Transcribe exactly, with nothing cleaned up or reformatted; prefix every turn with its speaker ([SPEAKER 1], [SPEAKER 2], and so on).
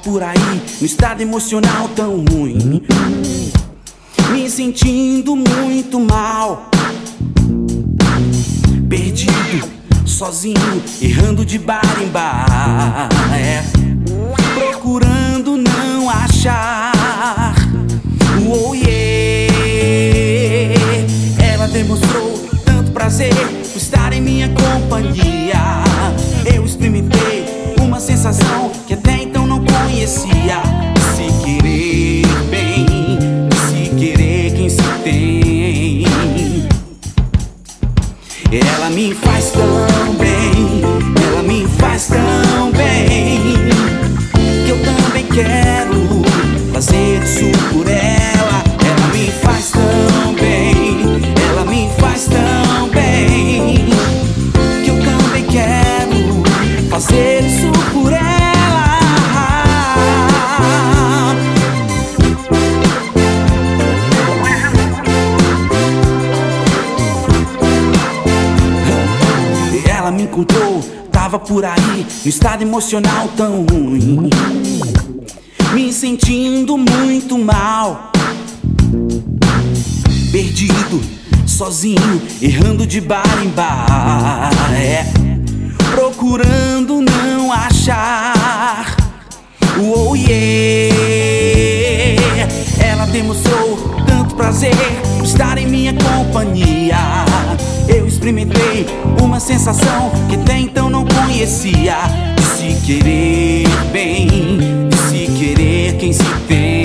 [SPEAKER 1] por aí no estado emocional tão ruim, me sentindo muito mal, perdido, sozinho, errando de bar em bar, é, procurando não achar. Oh yeah, ela demonstrou tanto prazer por estar em minha companhia. Eu experimentei uma sensação que até então não conhecia. Se querer bem, se querer quem se tem. Ela me faz tão bem, ela me faz tão bem, que eu também quero fazer isso por ela. Ela me faz tão bem, ela me faz tão bem, que eu também quero fazer isso por ela. Ela me encontrou, tava por aí no estado emocional tão ruim, me sentindo muito mal, perdido, sozinho, errando de bar em bar, é, procurando não achar. Oh yeah, ela demonstrou tanto prazer por estar em minha companhia. Eu experimentei uma sensação que até então não conhecia. De se querer bem, de se querer quem se tem.